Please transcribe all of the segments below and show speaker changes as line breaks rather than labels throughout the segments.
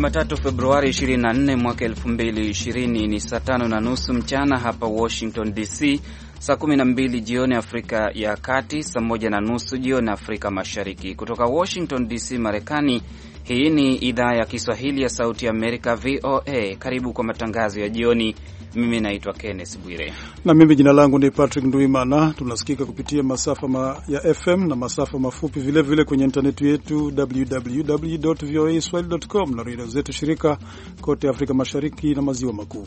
Jumatatu Februari 24 mwaka 2020 ni saa 5:30 mchana hapa Washington DC, saa 12 jioni Afrika ya Kati, saa 1:30 jioni Afrika Mashariki. Kutoka Washington DC Marekani, hii ni idhaa ya Kiswahili ya Sauti ya Amerika VOA. Karibu kwa matangazo ya jioni. Mimi naitwa Kenneth Bwire.
Na mimi jina langu ni Patrick Nduimana. Tunasikika kupitia masafa ya FM na masafa mafupi vile kwenye intaneti yetu www.voaswahili.com na redio zetu shirika kote Afrika Mashariki na Maziwa Makuu.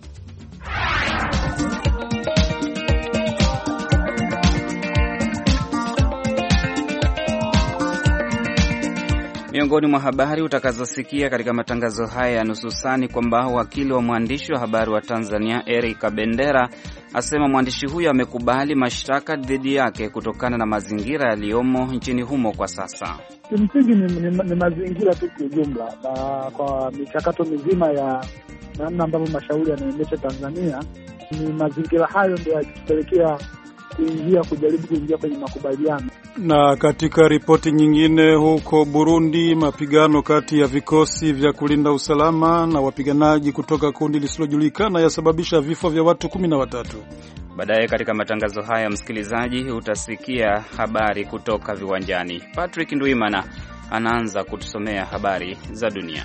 Miongoni mwa habari utakazosikia katika matangazo haya ya nusu saa ni kwamba wakili wa mwandishi wa habari wa Tanzania Eric Kabendera asema mwandishi huyo amekubali mashtaka dhidi yake kutokana na mazingira yaliyomo nchini humo kwa sasa.
Kimsingi ni mazingira tu kwa ujumla, na kwa michakato mizima ya namna ambavyo mashauri yanaendeshwa Tanzania, ni mazingira hayo ndio yakipelekea kujaribu kuingia kwenye makubaliano.
Na katika ripoti nyingine, huko Burundi, mapigano kati ya vikosi vya kulinda usalama na wapiganaji kutoka kundi lisilojulikana yasababisha vifo vya watu 13.
Baadaye katika matangazo haya, msikilizaji, utasikia habari kutoka viwanjani. Patrick Nduimana anaanza kutusomea habari za dunia.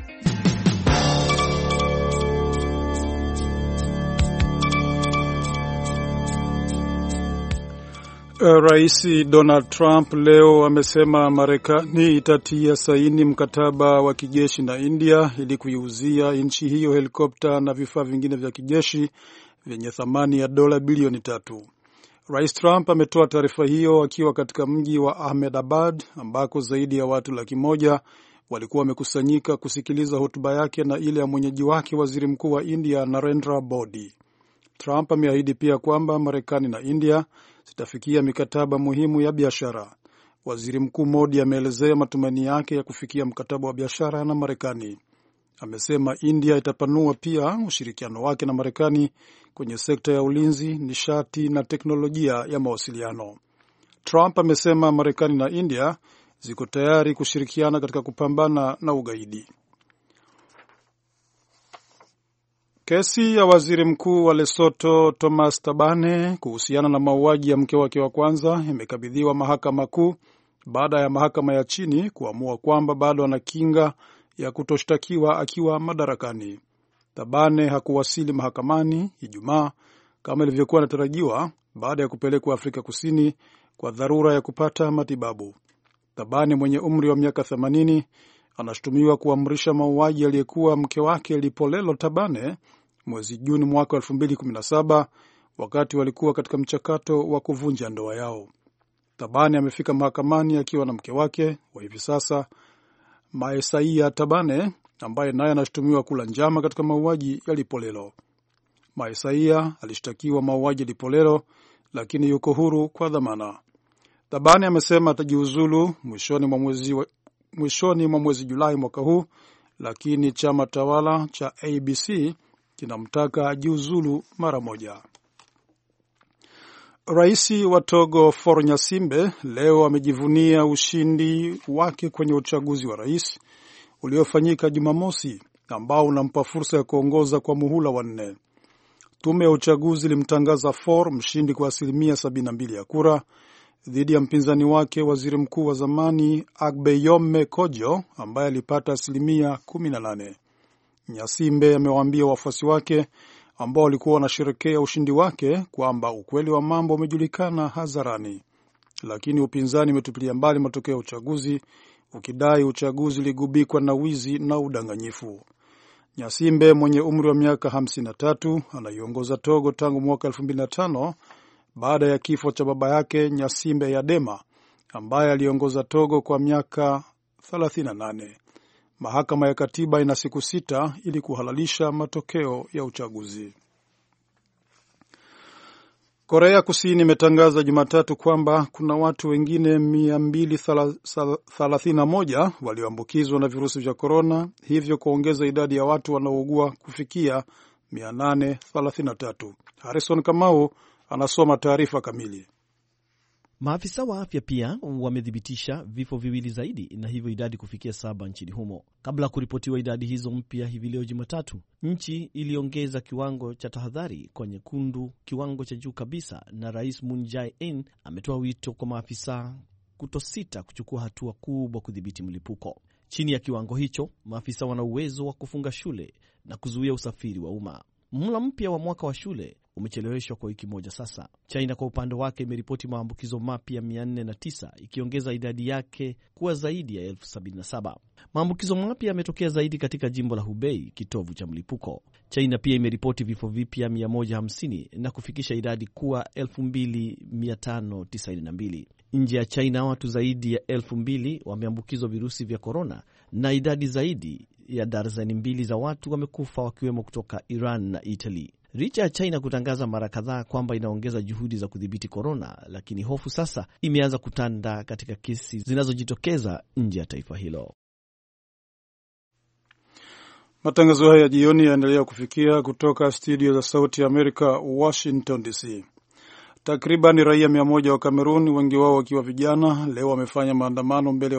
Rais Donald Trump leo amesema Marekani itatia saini mkataba wa kijeshi na India ili kuiuzia nchi hiyo helikopta na vifaa vingine vya kijeshi vyenye thamani ya dola bilioni 3. Rais Trump ametoa taarifa hiyo akiwa katika mji wa Ahmedabad ambako zaidi ya watu 100,000 walikuwa wamekusanyika kusikiliza hotuba yake na ile ya mwenyeji wake Waziri Mkuu wa India Narendra Modi. Trump ameahidi pia kwamba Marekani na India zitafikia mikataba muhimu ya biashara. Waziri Mkuu Modi ameelezea matumaini yake ya kufikia mkataba wa biashara na Marekani. Amesema India itapanua pia ushirikiano wake na Marekani kwenye sekta ya ulinzi, nishati na teknolojia ya mawasiliano. Trump amesema Marekani na India ziko tayari kushirikiana katika kupambana na ugaidi. Kesi ya waziri mkuu wa Lesotho Thomas Thabane kuhusiana na mauaji ya mke wake wa kwanza imekabidhiwa mahakama kuu baada ya mahakama ya chini kuamua kwamba bado ana kinga ya kutoshtakiwa akiwa madarakani. Thabane hakuwasili mahakamani Ijumaa kama ilivyokuwa inatarajiwa baada ya kupelekwa Afrika Kusini kwa dharura ya kupata matibabu. Thabane mwenye umri wa miaka 80 anashutumiwa kuamrisha mauaji aliyekuwa mke wake Lipolelo Thabane mwezi Juni mwaka 2017 wakati walikuwa katika mchakato wa kuvunja ndoa yao. Thabane amefika mahakamani akiwa na mke wake wa hivi sasa Maesaia Thabane ambaye naye anashutumiwa kula njama katika mauaji ya Lipolelo. Maesaia alishtakiwa mauaji ya Lipolelo lakini yuko huru kwa dhamana. Thabane amesema atajiuzulu mwishoni mwa mwezi Julai mwaka huu, lakini chama tawala cha ABC kinamtaka ajiuzulu mara moja. Rais wa Togo Faure Gnassingbe leo amejivunia ushindi wake kwenye uchaguzi wa rais uliofanyika Jumamosi ambao unampa fursa ya kuongoza kwa muhula wa 4. Tume ya uchaguzi ilimtangaza Faure mshindi kwa 72% ya kura dhidi ya mpinzani wake waziri mkuu wa zamani Agbeyome Kojo ambaye alipata 18%. Gnassingbe amewaambia wafuasi wake ambao walikuwa wanasherehekea ushindi wake kwamba ukweli wa mambo umejulikana hadharani, lakini upinzani umetupilia mbali matokeo ya uchaguzi ukidai uchaguzi uligubikwa na wizi na udanganyifu. Gnassingbe mwenye umri wa miaka 53 anaiongoza Togo tangu mwaka 2005 baada ya kifo cha baba yake Gnassingbe Yadema ambaye aliongoza Togo kwa miaka 38. Mahakama ya katiba ina siku 6 ili kuhalalisha matokeo ya uchaguzi. Korea Kusini imetangaza Jumatatu kwamba kuna watu wengine 231 walioambukizwa na virusi vya korona, hivyo kuongeza idadi ya watu wanaougua kufikia 833. Harrison Kamau anasoma taarifa kamili.
Maafisa wa afya pia wamethibitisha vifo viwili zaidi na hivyo idadi kufikia 7 nchini humo. Kabla ya kuripotiwa idadi hizo mpya hivi leo Jumatatu, nchi iliongeza kiwango cha tahadhari kwa nyekundu, kiwango cha juu kabisa, na Rais Moon Jae-in ametoa wito kwa maafisa kutosita kuchukua hatua kubwa kudhibiti mlipuko. Chini ya kiwango hicho, maafisa wana uwezo wa kufunga shule na kuzuia usafiri wa umma. Mhula mpya wa mwaka wa shule umecheleweshwa kwa wiki moja sasa. China kwa upande wake imeripoti maambukizo mapya 409 ikiongeza idadi yake kuwa zaidi ya 77,000. Maambukizo mapya yametokea zaidi katika jimbo la Hubei, kitovu cha mlipuko. China pia imeripoti vifo vipya 150 na kufikisha idadi kuwa 2592. Nje ya China, watu zaidi ya 2,000 wameambukizwa virusi vya korona na idadi zaidi ya darzeni 2 za watu wamekufa, wakiwemo kutoka Iran na Italy. Licha ya China kutangaza mara kadhaa kwamba inaongeza juhudi za kudhibiti korona, lakini hofu sasa imeanza kutanda katika kesi zinazojitokeza nje ya taifa hilo.
Matangazo haya ya jioni yaendelea kufikia kutoka studio za Sauti ya Amerika, Washington DC. Takriban raia 100 wa Kamerun, wengi wao wakiwa vijana, leo wamefanya maandamano mbele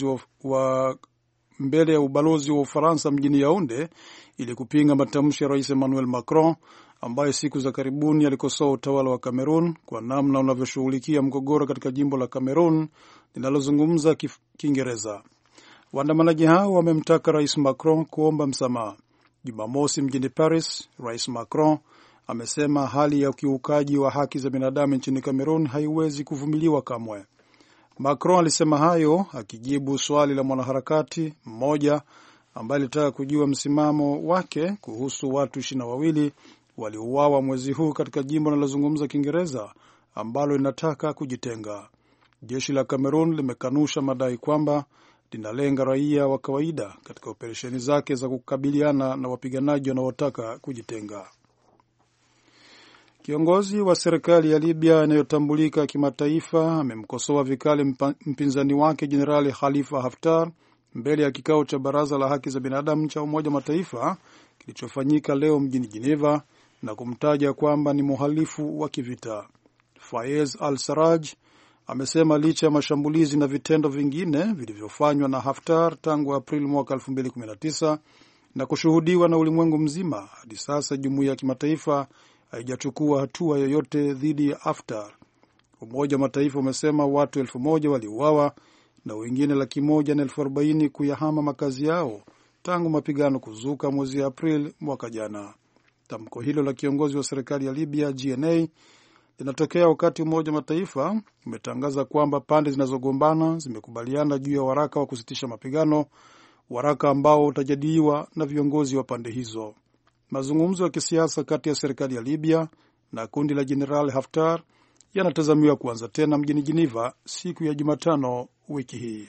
ya ubalozi wa Ufaransa mjini Yaounde ili kupinga matamshi ya Rais Emmanuel Macron ambaye siku za karibuni alikosoa utawala wa Kamerun kwa namna unavyoshughulikia mgogoro katika jimbo la Kamerun linalozungumza Kiingereza. Waandamanaji hao wamemtaka Rais Macron kuomba msamaha. Jumamosi mjini Paris, Rais Macron amesema hali ya ukiukaji wa haki za binadamu nchini Kamerun haiwezi kuvumiliwa kamwe. Macron alisema hayo akijibu swali la mwanaharakati mmoja ambaye alitaka kujua msimamo wake kuhusu watu 22 waliouawa mwezi huu katika jimbo linalozungumza Kiingereza ambalo linataka kujitenga. Jeshi la Kamerun limekanusha madai kwamba linalenga raia wa kawaida katika operesheni zake za kukabiliana na wapiganaji wanaotaka kujitenga. Kiongozi wa serikali ya Libya inayotambulika kimataifa amemkosoa vikali mpinzani wake Jenerali Khalifa Haftar mbele ya kikao cha Baraza la Haki za Binadamu cha Umoja wa Mataifa kilichofanyika leo mjini Geneva na kumtaja kwamba ni mhalifu wa kivita. Fayez al-Sarraj amesema licha ya mashambulizi na vitendo vingine vilivyofanywa na Haftar tangu Aprili mwaka 2019 na kushuhudiwa na ulimwengu mzima, hadi sasa jumuiya ya kimataifa haijachukua hatua yoyote dhidi ya Haftar. Umoja wa Mataifa umesema watu 1,000 waliuawa na wengine 140,000 kuyahama makazi yao tangu mapigano kuzuka mwezi Aprili mwaka jana. Tamko hilo la kiongozi wa serikali ya Libya GNA linatokea wakati Umoja wa Mataifa umetangaza kwamba pande zinazogombana zimekubaliana juu ya waraka wa kusitisha mapigano, waraka ambao utajadiliwa na viongozi wa pande hizo. Mazungumzo ya kisiasa kati ya serikali ya Libya na kundi la Jenerali Haftar yanatazamiwa kuanza tena mjini Geneva siku ya Jumatano wiki hii.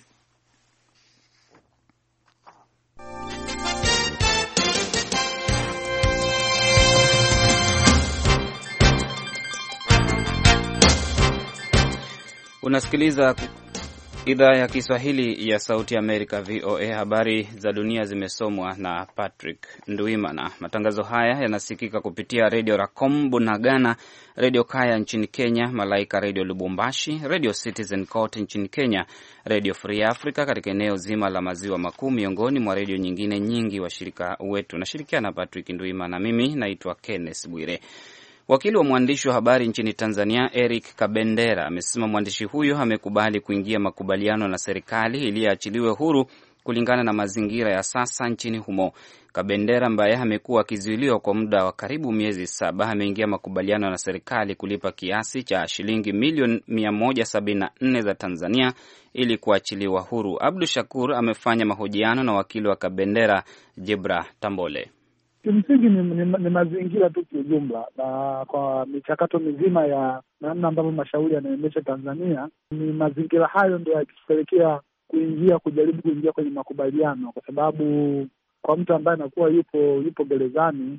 Unasikiliza idhaa ya Kiswahili ya Sauti ya Amerika, VOA. Habari za dunia zimesomwa na Patrick Nduimana. Matangazo haya yanasikika kupitia Radio Racom Bunagana, Radio Kaya nchini Kenya, Malaika Radio Lubumbashi, Radio Citizen kote nchini Kenya, Radio Free Africa katika eneo zima la maziwa makuu, miongoni mwa redio nyingine nyingi washirika wetu. Nashirikiana na Patrick Nduimana, mimi naitwa Kenneth Bwire. Wakili wa mwandishi wa habari nchini Tanzania Eric Kabendera amesema mwandishi huyo amekubali kuingia makubaliano na serikali ili aachiliwe huru kulingana na mazingira ya sasa nchini humo. Kabendera ambaye amekuwa akizuiliwa kwa muda wa karibu miezi 7 ameingia makubaliano na serikali kulipa kiasi cha shilingi milioni 174 za Tanzania ili kuachiliwa huru. Abdu Shakur amefanya mahojiano na wakili wa Kabendera Jebra Tambole.
Kimsingi ni mazingira tu kiujumla, na kwa michakato mizima ya namna ambavyo mashauri yanaendesha Tanzania, ni mazingira hayo ndio yakipelekea kujaribu kuingia kwenye makubaliano, kwa sababu kwa mtu ambaye anakuwa yupo gerezani,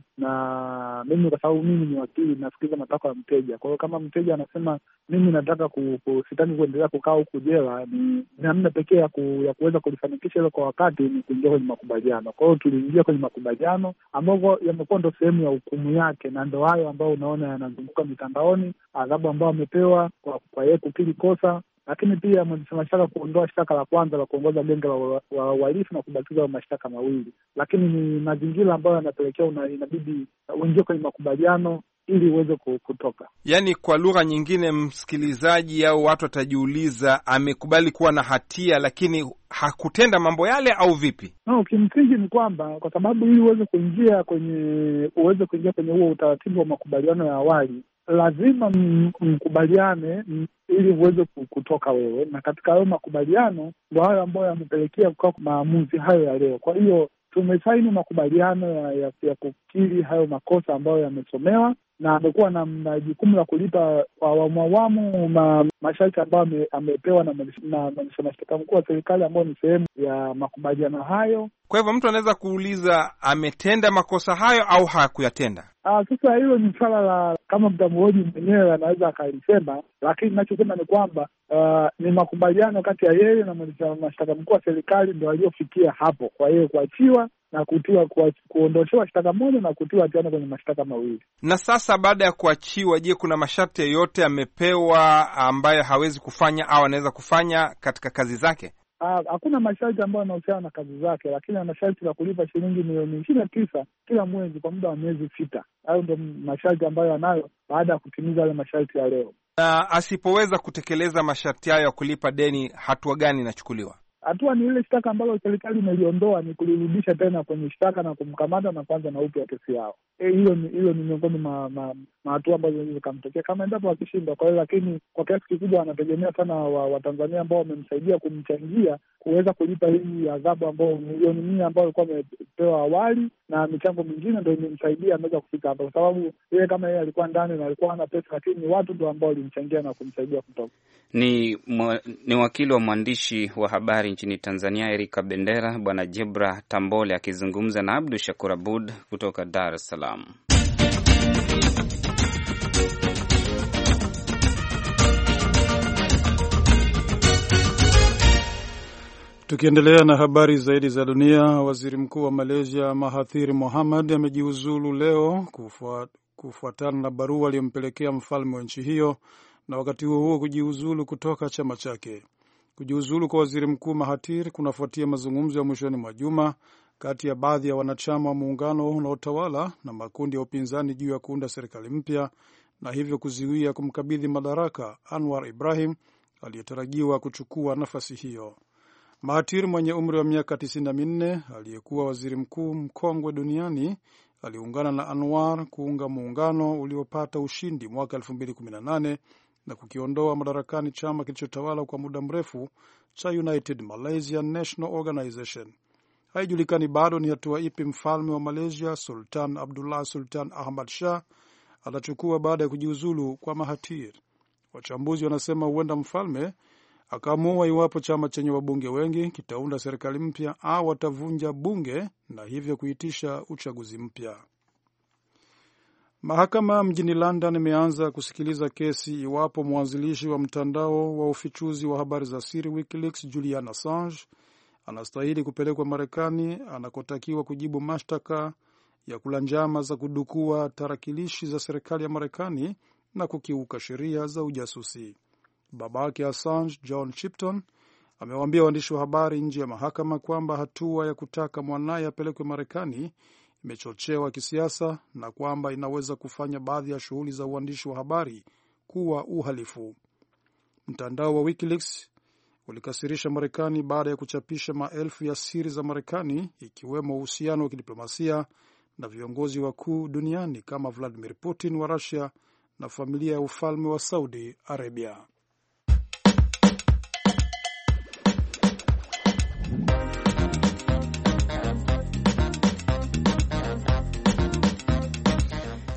na mimi kwa sababu mimi ni wakili nasikiliza matakwa ya mteja. Kwa hiyo kama mteja anasema mimi nataka sitaki kuendelea kukaa huku jela, ni namna pekee ya kuweza kulifanikisha hilo kwa wakati ni kuingia kwenye makubaliano. Kwa hiyo tuliingia kwenye makubaliano ambayo yamekuwa ndo sehemu ya hukumu yake, na ndo hayo ambayo unaona yanazunguka mitandaoni, adhabu ambayo amepewa kwa yeye kukiri kosa, lakini pia mwendesha mashtaka kuondoa shtaka la kwanza la kuongoza genge la uhalifu na kubakiza mashtaka mawili. Lakini ni mazingira ambayo yanapelekea inabidi uingie kwenye makubaliano ili uweze kutoka.
Yaani kwa lugha nyingine, msikilizaji au watu watajiuliza, amekubali kuwa na hatia lakini hakutenda mambo yale au vipi?
No, kimsingi ni kwamba kwa sababu ili uweze kuingia kwenye huo utaratibu wa makubaliano ya awali, lazima mkubaliane ili uweze kutoka wewe, na katika hayo makubaliano ndio hayo ambayo yamepelekea kwa maamuzi hayo ya leo. Kwa hiyo tumesaini makubaliano ya kukiri hayo makosa ambayo yamesomewa, na amekuwa na jukumu la kulipa kwa awamu masharti ambayo amepewa na mwendesha mashtaka mkuu wa serikali, ambayo ni sehemu ya makubaliano hayo.
Kwa hivyo mtu anaweza kuuliza, ametenda makosa hayo au hakuyatenda?
Sasa hilo ni swala la kama mtamhoji mwenyewe anaweza akalisema, lakini ninachosema ni kwamba ni makubaliano kati ya yeye na mwendesha mashtaka mkuu wa serikali ndio aliyofikia hapo, kwa hiyo kuachiwa na kuondoshewa shtaka moja na kutiwa hatiani kwenye mashtaka mawili.
Na sasa baada ya kuachiwa, je, kuna masharti yoyote amepewa ambayo hawezi kufanya au anaweza kufanya katika kazi zake?
Hakuna masharti ambayo yanahusiana na kazi zake, lakini ana sharti la kulipa shilingi milioni 29 kila mwezi kwa muda wa miezi 6. Hayo ndio masharti ambayo anayo baada ya kutimiza yale masharti ya leo.
Na asipoweza kutekeleza masharti hayo ya kulipa deni, hatua gani inachukuliwa?
Hatua ni ile shtaka ambalo serikali imeliondoa, ni kulirudisha tena kwenye shtaka na kumkamata na kwanza na upya kesi yao. Hilo ni miongoni mwa hatua ambazo zinaweza kumtokea kama endapo akishinda. Kwa hiyo, lakini kwa kiasi kikubwa wanategemea sana Watanzania ambao wamemsaidia kumchangia kuweza kulipa hii adhabu ambao milioni 100 ambao alikuwa amepewa awali, na michango mingine ndio imemsaidia ameweza kufika hapa, kwa sababu yeye kama yeye alikuwa ndani na alikuwa hana pesa, lakini ni watu ndio ambao walimchangia na kumsaidia kutoka.
Ni wakili wa mwandishi wa habari nchini Tanzania Erika Bendera, Bwana Jebra Tambole akizungumza na Abdu Shakur Abud kutoka Dar es Salaam.
Tukiendelea na habari zaidi za dunia, waziri mkuu wa Malaysia Mahathir Mohamad amejiuzulu leo kufuatana na barua aliyompelekea mfalme wa nchi hiyo, na wakati huo kujiuzulu kutoka chama chake. Kujiuzulu kwa waziri mkuu Mahathir kunafuatia mazungumzo ya mwishoni mwa juma kati ya baadhi ya wanachama wa muungano unaotawala na makundi ya upinzani juu ya kuunda serikali mpya, na hivyo kuziwia kumkabidhi madaraka Anwar Ibrahim aliyetarajiwa kuchukua nafasi hiyo. Mahathir mwenye umri wa miaka 94 aliyekuwa waziri mkuu mkongwe duniani aliungana na Anwar kuunga muungano uliopata ushindi mwaka 2018 na kukiondoa madarakani chama kilichotawala kwa muda mrefu cha United Malaysian National Organization. Haijulikani bado ni hatua ipi mfalme wa Malaysia Sultan Abdullah Sultan Ahmad Shah atachukua baada ya kujiuzulu kwa Mahathir. Wachambuzi wanasema huenda mfalme akaamua iwapo chama chenye wabunge wengi kitaunda serikali mpya au watavunja bunge na hivyo kuitisha uchaguzi mpya. Mahakama mjini London imeanza kusikiliza kesi iwapo mwanzilishi wa mtandao wa ufichuzi wa habari za siri WikiLeaks Julian Assange anastahili kupelekwa Marekani anakotakiwa kujibu mashtaka ya kula njama za kudukua tarakilishi za serikali ya Marekani na kukiuka sheria za ujasusi. Babake Assange, John Chipton, amewaambia waandishi wa habari nje ya mahakama kwamba hatua ya kutaka mwanaye apelekwe Marekani imechochewa kisiasa na kwamba inaweza kufanya baadhi ya shughuli za uandishi wa habari kuwa uhalifu. Mtandao wa WikiLeaks ulikasirisha Marekani baada ya kuchapisha maelfu ya siri za Marekani, ikiwemo uhusiano wa kidiplomasia na viongozi wakuu duniani kama Vladimir Putin wa Russia na familia ya ufalme wa Saudi Arabia.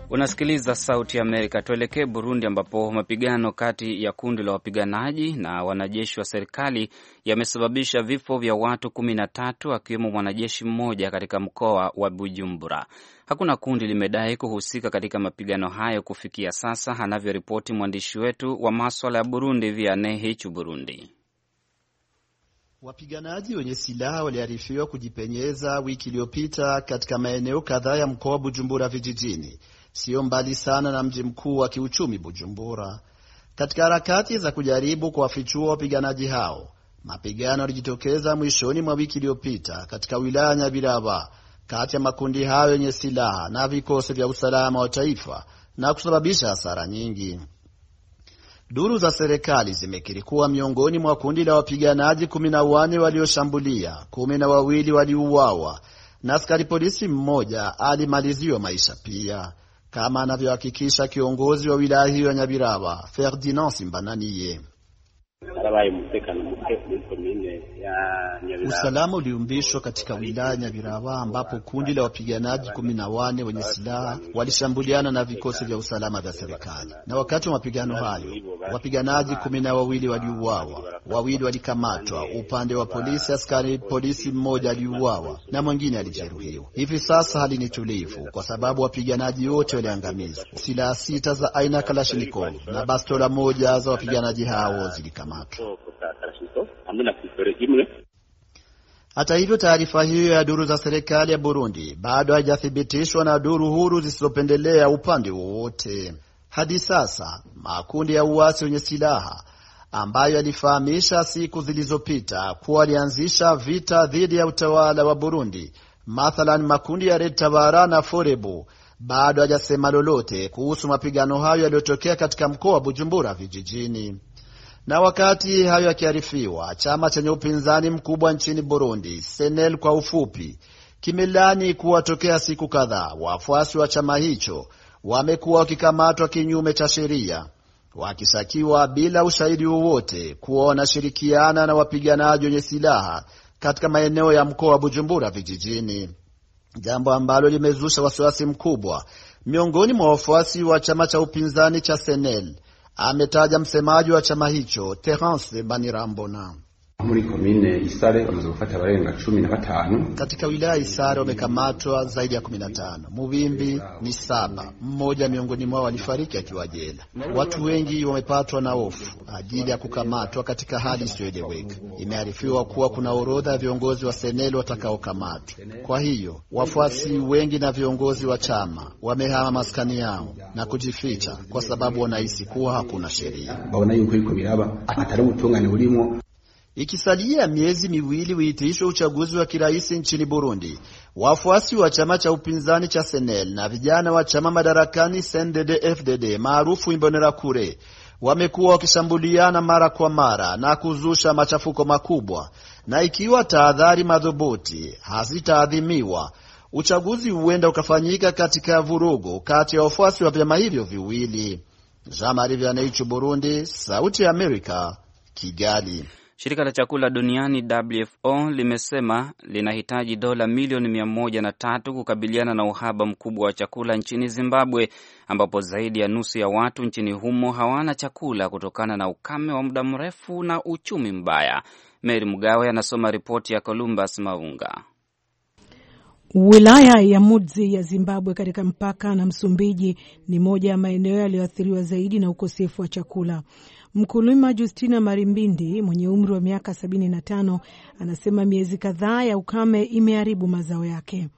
Unasikiliza Sauti ya Amerika. Tuelekee Burundi, ambapo mapigano kati ya kundi la wapiganaji na wanajeshi wa serikali yamesababisha vifo vya watu 13 akiwemo mwanajeshi mmoja katika mkoa wa Bujumbura. Hakuna kundi limedai kuhusika katika mapigano hayo kufikia sasa, anavyoripoti mwandishi wetu wa maswala ya Burundi Vianney Hichu Burundi.
Wapiganaji wenye silaha waliarifiwa kujipenyeza wiki iliyopita katika maeneo kadhaa ya mkoa wa Bujumbura vijijini, sio mbali sana na mji mkuu wa kiuchumi Bujumbura. Katika harakati za kujaribu kuwafichua wapiganaji hao, mapigano yalijitokeza mwishoni mwa wiki iliyopita katika wilaya ya Nyabiraba kati ya makundi hayo yenye silaha na vikosi vya usalama wa taifa na kusababisha hasara nyingi. Duru za serikali zimekiri kuwa miongoni mwa kundi la wapiganaji 14 walioshambulia, 12 waliuawa na askari polisi mmoja alimaliziwa maisha pia, kama anavyohakikisha kiongozi wa wilaya hiyo ya Nyabiraba Ferdinand Simbananiye. Usalama uliumbishwa katika wilaya Nyabiraba ambapo kundi la wapiganaji 14 wenye silaha walishambuliana na vikosi vya usalama vya serikali. Na wakati wa mapigano hayo, wapiganaji 12 waliuawa, 2 walikamatwa. Upande wa polisi, askari polisi mmoja aliuawa na mwingine alijeruhiwa. Hivi sasa hali ni tulivu kwa sababu wapiganaji wote waliangamizwa. Silaha 6 za aina Kalashnikov na bastola moja za wapiganaji hao zilikamatwa. Hata hivyo, taarifa hiyo ya duru za serikali ya Burundi bado haijathibitishwa na duru huru zisizopendelea upande wowote. Hadi sasa, makundi ya uasi wenye silaha ambayo yalifahamisha siku zilizopita kuwa alianzisha vita dhidi ya utawala wa Burundi, mathalan makundi ya Red Tabara na Forebu, bado hajasema lolote kuhusu mapigano hayo yaliyotokea katika mkoa wa Bujumbura vijijini. Na wakati hayo yakiarifiwa, chama chenye upinzani mkubwa nchini Burundi, Senel kwa ufupi, kimelani kuwatokea siku kadhaa wafuasi wa chama hicho wamekuwa wakikamatwa kinyume cha sheria, wakishakiwa bila ushahidi wowote kuwa wanashirikiana na wapiganaji wenye silaha katika maeneo ya mkoa wa Bujumbura vijijini, jambo ambalo limezusha wasiwasi mkubwa miongoni mwa wafuasi wa chama cha upinzani cha Senel, ametaja msemaji wa chama hicho Terence Banirambona.
Muri komine Isare wameweza kufuata warenga 15.
Katika wilaya Isare wamekamatwa zaidi ya 15. Mubimbi ni 7. Mmoja miongoni mwao alifariki akiwa jela. Watu wengi wamepatwa na hofu ajili ya kukamatwa katika hali isiyoeleweka. Imearifiwa kuwa kuna orodha ya viongozi wa Senel watakaokamatwa. Kwa hiyo, wafuasi wengi na viongozi wa chama wamehama maskani yao na kujificha kwa sababu wanahisi kuwa hakuna sheria.
Baona yuko iko biraba atari ubutungane burimo.
Ikisalia miezi miwili uitishwe uchaguzi wa kiraisi nchini Burundi, wafuasi wa chama cha upinzani cha Senel na vijana wa chama madarakani CNDD-FDD maarufu Imbonerakure wamekuwa wakishambuliana mara kwa mara na kuzusha machafuko makubwa, na ikiwa tahadhari madhubuti hazitaadhimiwa, uchaguzi huenda ukafanyika katika vurugu kati ya wafuasi wa vyama hivyo viwili. Jean-Marie Vianney, Burundi, Sauti ya Amerika, Kigali.
Shirika la chakula duniani WFO limesema linahitaji dola milioni 103 kukabiliana na uhaba mkubwa wa chakula nchini Zimbabwe, ambapo zaidi ya nusu ya watu nchini humo hawana chakula kutokana na ukame wa muda mrefu na uchumi mbaya. Mary Mugawe anasoma ripoti ya Columbus Maunga.
Wilaya ya Mudzi ya Zimbabwe katika mpaka na Msumbiji ni moja ya maeneo yaliyoathiriwa zaidi na ukosefu wa chakula. Mkulima Justina Marimbindi mwenye umri wa miaka 75 anasema miezi kadhaa ya ukame imeharibu mazao yake.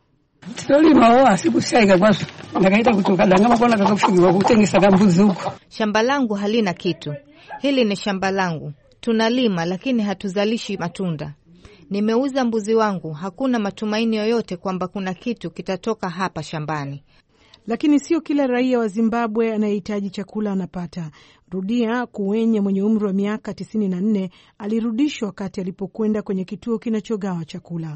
Shamba langu halina kitu. Hili ni shamba langu. Tunalima lakini hatuzalishi matunda. Nimeuza mbuzi wangu, hakuna matumaini yoyote kwamba kuna kitu kitatoka hapa shambani.
Lakini sio kila raia wa Zimbabwe anayehitaji chakula anapata. Rudia Kuwenye mwenye umri wa miaka 94 alirudishwa wakati alipokwenda kwenye kituo kinachogawa chakula.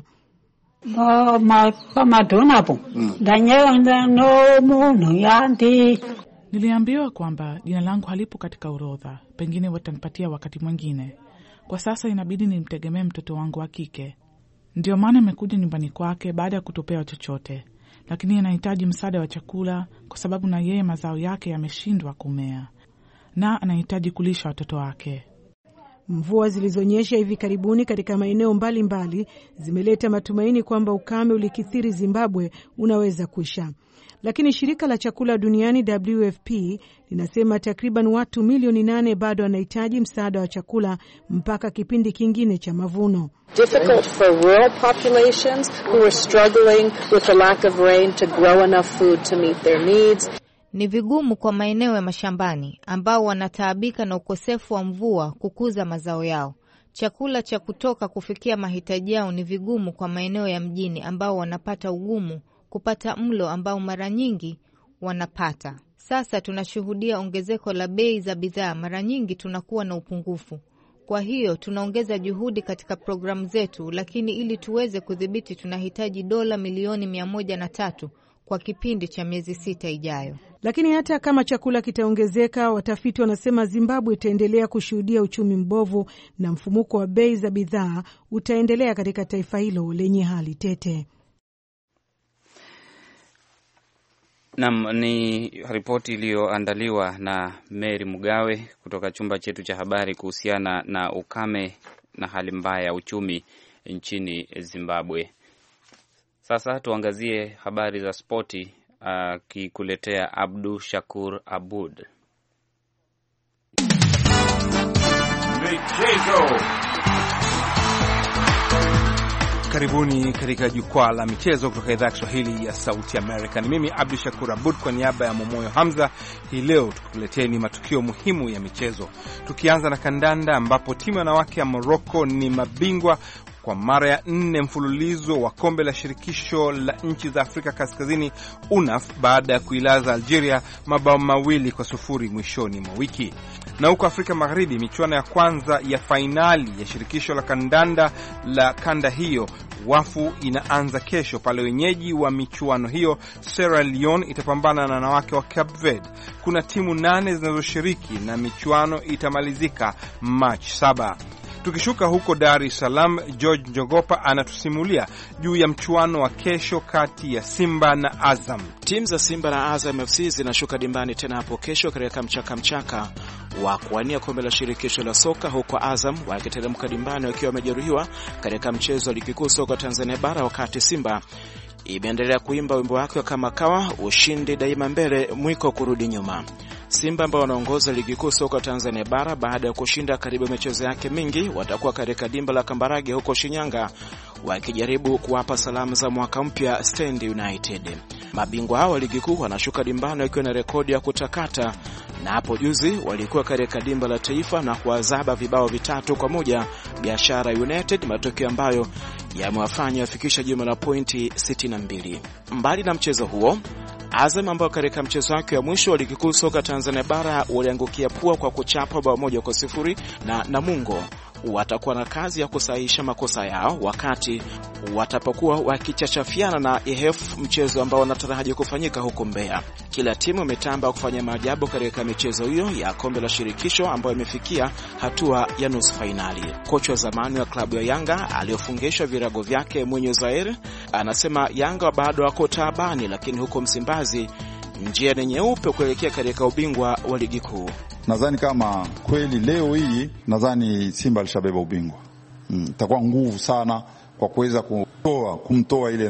Niliambiwa kwamba jina langu halipo katika orodha, pengine watanipatia wakati mwingine. Kwa sasa inabidi nimtegemee mtoto wangu wa kike. Ndio maana nimekuja nyumbani kwake baada ya kutopewa chochote. lakini anahitaji msaada wa chakula kwa sababu na yeye mazao yake yameshindwa kumea na anahitaji kulisha watoto wake.
Mvua zilizonyesha hivi karibuni katika maeneo mbalimbali zimeleta matumaini kwamba ukame ulikithiri Zimbabwe unaweza kuisha. Lakini shirika la chakula duniani WFP linasema takriban watu milioni 8 bado wanahitaji msaada wa chakula mpaka kipindi kingine cha mavuno.
Difficult for rural populations who are struggling with the lack of rain to grow enough food to meet their needs.
Ni vigumu kwa maeneo ya mashambani ambao wanataabika na ukosefu wa mvua kukuza mazao yao. Chakula cha kutoka kufikia mahitaji yao ni vigumu kwa maeneo ya mjini ambao wanapata ugumu kupata mlo ambao mara nyingi wanapata. Sasa tunashuhudia ongezeko la bei za bidhaa, mara nyingi tunakuwa na upungufu. Kwa hiyo tunaongeza juhudi katika programu zetu, lakini ili tuweze kudhibiti tunahitaji dola milioni 103 kwa kipindi cha miezi 6 ijayo.
Lakini hata kama chakula kitaongezeka, watafiti wanasema Zimbabwe itaendelea kushuhudia uchumi mbovu na mfumuko wa bei za bidhaa utaendelea katika taifa hilo lenye hali tete.
Ni ripoti iliyoandaliwa na Mary Mugawe kutoka chumba chetu cha habari kuhusiana na ukame na hali mbaya ya uchumi nchini Zimbabwe. Sasa tuangazie habari za spoti akikuletea Abdu Shakur Abud.
Michezo. Karibuni katika jukwaa la michezo kutoka idhaa ya Kiswahili ya Sauti Amerika. Ni mimi Abdu Shakur Abud kwa niaba ya Momoyo Hamza. Hii leo tukuleteni matukio muhimu ya michezo. Tukianza na kandanda ambapo timu ya wanawake ya Morocco ni mabingwa kwa mara ya 4 mfululizo wa kombe la shirikisho la nchi za Afrika Kaskazini UNAF baada ya kuilaza Algeria mabao 2-0 mwishoni mwa wiki. Na huko Afrika Magharibi, michuano ya kwanza ya fainali ya shirikisho la kandanda la kanda hiyo wafu inaanza kesho pale wenyeji wa michuano hiyo Sierra Leone itapambana na wanawake wa Cape Verde. Kuna timu 8 zinazoshiriki na michuano itamalizika March 7. Tukishuka huko Dar es Salaam, George Njogopa anatusimulia juu ya mchuano wa kesho kati ya Simba na Azam.
Timu za Simba na Azam FC zinashuka dimbani tena hapo kesho katika mchaka wa kuwania kombe la shirikisho la soka, huko Azam wakiteremka dimbani wakiwa wamejeruhiwa katika mchezo wa ligi kuu soka Tanzania bara, wakati Simba imeendelea kuimba wimbo wake kama kawa, ushindi daima mbele, mwiko kurudi nyuma. Simba ambao wanaongoza ligi kuu soka Tanzania bara baada ya kushinda karibu michezo yake mingi, watakuwa katika dimba la Kambarage huko Shinyanga wakijaribu kuwapa salamu za mwaka mpya Stand United. Mabingwa hao wa ligi kuu wanashuka dimbani wakiwa na rekodi ya kutakata, na hapo juzi walikuwa katika dimba la Taifa na kuwazaba vibao 3-1 Biashara United, matokeo ambayo yamewafanya wafikisha jumla la pointi 62. Mbali na mchezo huo, Azam ambao katika mchezo wake wa mwisho wa ligi kuu soka Tanzania bara waliangukia pua kwa kuchapa bao 1-0 na Namungo, watakuwa na kazi ya kusahihisha makosa yao wakati watapokuwa wakichachafiana na EF, mchezo ambao wanataraji kufanyika huko Mbeya. Kila timu imetamba kufanya maajabu katika michezo hiyo ya kombe la shirikisho ambayo imefikia hatua ya nusu finali. Kocha wa zamani wa klabu ya Yanga aliyofungishwa virago vyake Mwenye Zaire anasema Yanga bado wako taabani, lakini huko Msimbazi njia ni nyeupe kuelekea katika ubingwa wa ligi kuu.
Nadhani kama kweli leo hii, nadhani Simba alishabeba ubingwa. Itakuwa nguvu sana kwa kuweza kumtoa ile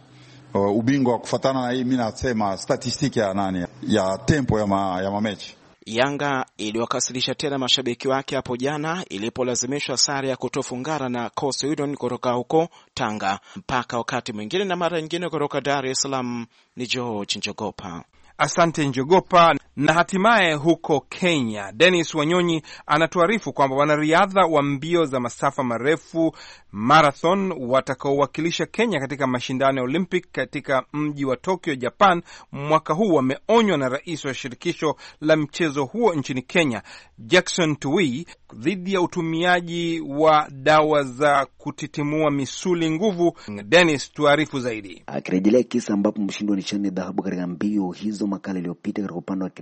ubingwa kufuatana na hii, mimi nasema statistiki ya tempo ya mamechi.
Yanga iliwakasilisha tena mashabiki wake hapo jana ilipolazimishwa sare ya kutofungana na Coastal Union kutoka huko Tanga. Mpaka wakati mwingine na mara nyingine, kutoka Dar es Salaam ni George Njogopa.
Asante Njogopa. Na hatimaye huko Kenya, Dennis Wanyonyi anatuarifu kwamba wanariadha wa mbio za masafa marefu marathon watakaowakilisha Kenya katika mashindano ya Olympic katika mji wa Tokyo, Japan mwaka huu wameonywa na rais wa shirikisho la mchezo huo nchini Kenya, Jackson Tuwei, dhidi ya utumiaji wa dawa za kutitimua misuli nguvu. Dennis, tuarifu zaidi.
Akirejelea kisa ambapo mshindi wa nishani dhahabu katika mbio hizo makala iliyopita katika upande wa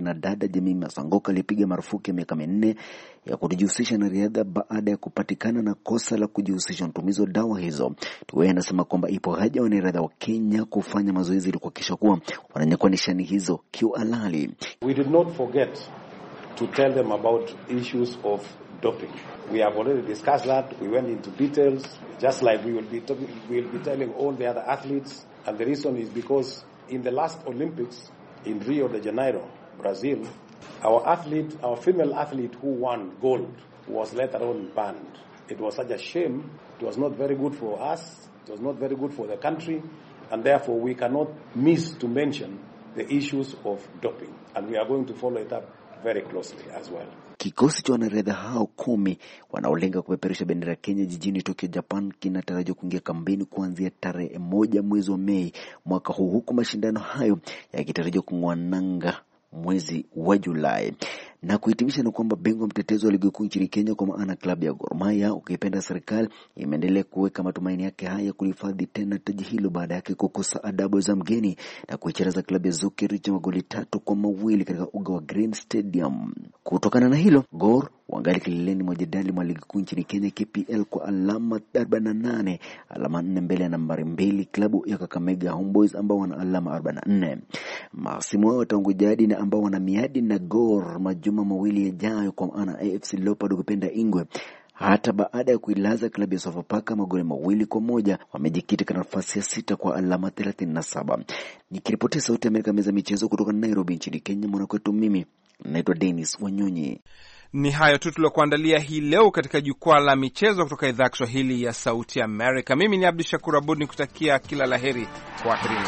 kina dada Jamii Masangoka alipiga marufuku ya miaka 4 ya kujihusisha na riadha baada ya kupatikana na kosa la kujihusisha na utumizi wa dawa hizo. Tuwe anasema kwamba ipo haja wanariadha wa Kenya kufanya mazoezi ili kuhakikisha kuwa wananyakua nishani hizo kiuhalali.
We did not forget to tell them about issues of doping. We have already discussed that. We went into details, just like we will be telling all the other athletes. And the reason is because in the last Olympics in Rio de Janeiro, Brazil, our female athlete who won gold was later on banned. It was such a shame. It was not very good for us. It was not very good for the country. And therefore we cannot miss to mention the issues of doping. And we are going to follow it up very closely as well.
Kikosi cha wanariadha hao 10 wanaolenga kupeperusha bendera ya Kenya jijini Tokyo, Japan kinatarajiwa kuingia kambini kuanzia tarehe 1 mwezi wa Mei mwaka huu, huku mashindano hayo yakitarajiwa kung'oa nanga mwezi wa Julai. Na kuhitimisha na kwamba bingwa mtetezi wa ligi kuu nchini Kenya kwa maana klabu ya Gor Mahia, ukipenda serikali, imeendelea kuweka matumaini yake haya kulihifadhi tena taji hilo baada yake kukosa adabu za mgeni na kuicharaza klabu ya Zukirich magoli 3-2 katika uga wa Green Stadium. Kutokana na hilo, Gor wangali kileleni mwa jedwali mwa ligi kuu nchini Kenya KPL kwa alama 48, alama 4 mbele ya nambari 2 klabu ya Kakamega Homeboys ambao wana alama 44. Masimu wao watangujaji na ambao wana miadi na Gor majuma mawili yajayo kwa maana AFC Leopards ukipenda Ingwe. Hata baada ya kuilaza klabu ya Sofapaka magoli 2-1, wamejikita katika nafasi ya 6 kwa alama 37. Nikiripotia Sauti ya Amerika meza michezo kutoka Nairobi nchini Kenya, mwanakwetu mimi naitwa Dennis Wanyonyi.
Ni hayo tu tuliokuandalia hii leo katika jukwaa la michezo kutoka idhaa ya Kiswahili ya Sauti ya Amerika. Mimi ni Abdi Shakur Abud nikutakia kila laheri. Kwaherini.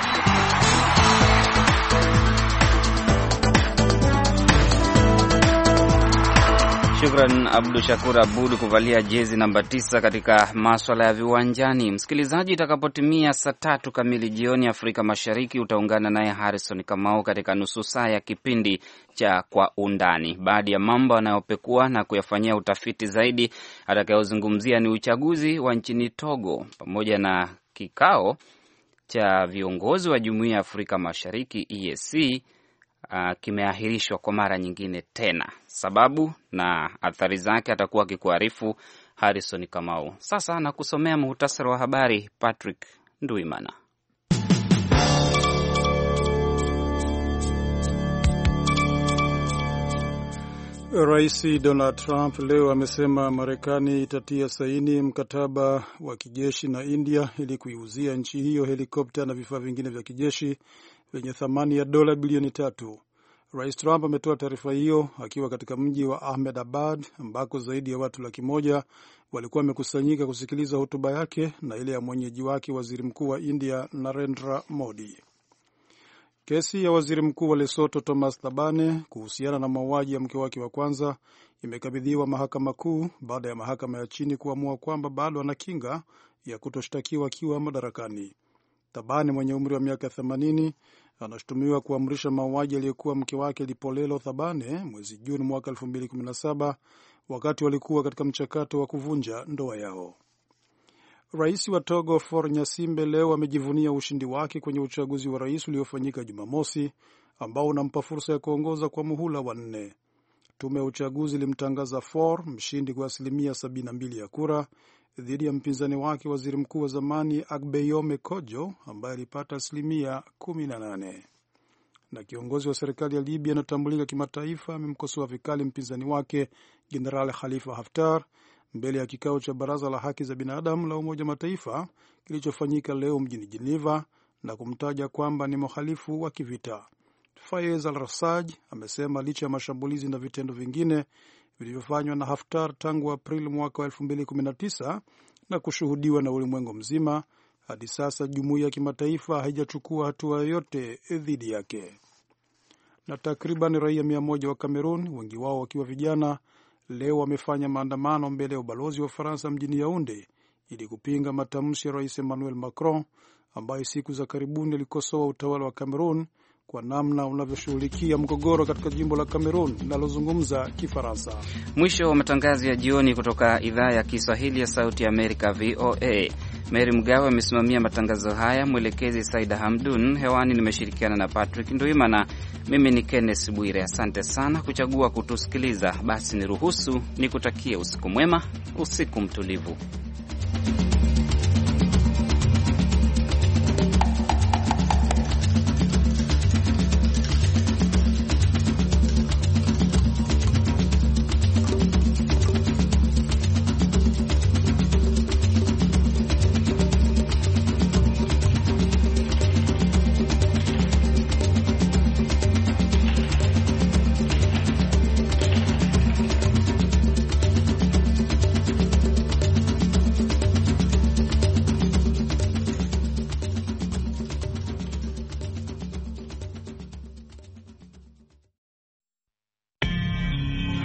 Shukran Abdu Shakur Abud kuvalia jezi namba 9 katika maswala ya viwanjani. Msikilizaji, itakapotimia saa 3 kamili jioni Afrika Mashariki utaungana naye Harrison Kamau katika nusu saa ya kipindi cha Kwa Undani. Baadhi ya mambo anayopekua na kuyafanyia utafiti zaidi atakayozungumzia ni uchaguzi wa nchini Togo pamoja na kikao cha viongozi wa Jumuiya ya Afrika Mashariki EAC kimeahirishwa kwa mara nyingine tena. Sababu na athari zake atakuwa akikuarifu Harrison Kamau. Sasa na kusomea muhtasari wa habari Patrick Nduimana.
Rais Donald Trump leo amesema Marekani itatia saini mkataba wa kijeshi na India ili kuiuzia nchi hiyo helikopta na vifaa vingine vya kijeshi venye thamani ya dola bilioni 3. Rais Trump ametoa taarifa hiyo akiwa katika mji wa Ahmedabad ambako zaidi ya watu 100,000 walikuwa wamekusanyika kusikiliza hotuba yake na ile ya mwenyeji wake Waziri Mkuu wa India Narendra Modi. Kesi ya Waziri Mkuu wa Lesotho Thomas Thabane kuhusiana na mauaji ya mke wake wa kwanza imekabidhiwa Mahakama Kuu baada ya mahakama ya chini kuamua kwamba bado ana kinga ya kutoshtakiwa akiwa madarakani. Thabane mwenye umri wa miaka 80 anashutumiwa kuamrisha mauaji aliyekuwa mke wake Lipolelo Thabane mwezi Juni mwaka 2017 wakati walikuwa katika mchakato wa kuvunja ndoa yao. Rais wa Togo Faure Gnassingbe leo amejivunia ushindi wake kwenye uchaguzi wa rais uliofanyika Jumamosi ambao unampa fursa ya kuongoza kwa muhula wa 4. Tume ya uchaguzi ilimtangaza Faure mshindi kwa 72% ya kura dhidi ya mpinzani wake Waziri Mkuu wa zamani Agbeyome Kojo ambaye alipata 18%. Na kiongozi wa serikali ya Libya anatambulika kimataifa amemkosoa vikali mpinzani wake General Khalifa Haftar mbele ya kikao cha Baraza la Haki za Binadamu la Umoja wa Mataifa kilichofanyika leo mjini Geneva na kumtaja kwamba ni mhalifu wa kivita. Fayez al-Rassaj amesema licha ya mashambulizi na vitendo vingine vilivyofanywa na Haftar tangu Aprili mwaka wa 2019 na kushuhudiwa na ulimwengu mzima, hadi sasa jumuiya ya kimataifa haijachukua hatua yoyote dhidi yake. Na takriban raia 100 wa Cameroon, wengi wao wakiwa vijana, leo wamefanya maandamano mbele ya ubalozi wa Faransa mjini Yaounde ili kupinga matamshi ya Rais Emmanuel Macron ambaye siku za karibuni alikosoa utawala wa Cameroon kwa namna unavyoshughulikia mgogoro katika jimbo la Cameroon linalozungumza Kifaransa.
Mwisho wa matangazo ya jioni kutoka idhaa ya Kiswahili ya Sauti ya Amerika VOA. Mary Mgawe amesimamia matangazo haya, mwelekezi Saida Hamdun. Hewani nimeshirikiana na Patrick Nduimana. Mimi ni Kenneth Bwire. Asante sana kuchagua kutusikiliza. Basi niruhusu nikutakie usiku mwema, usiku mtulivu.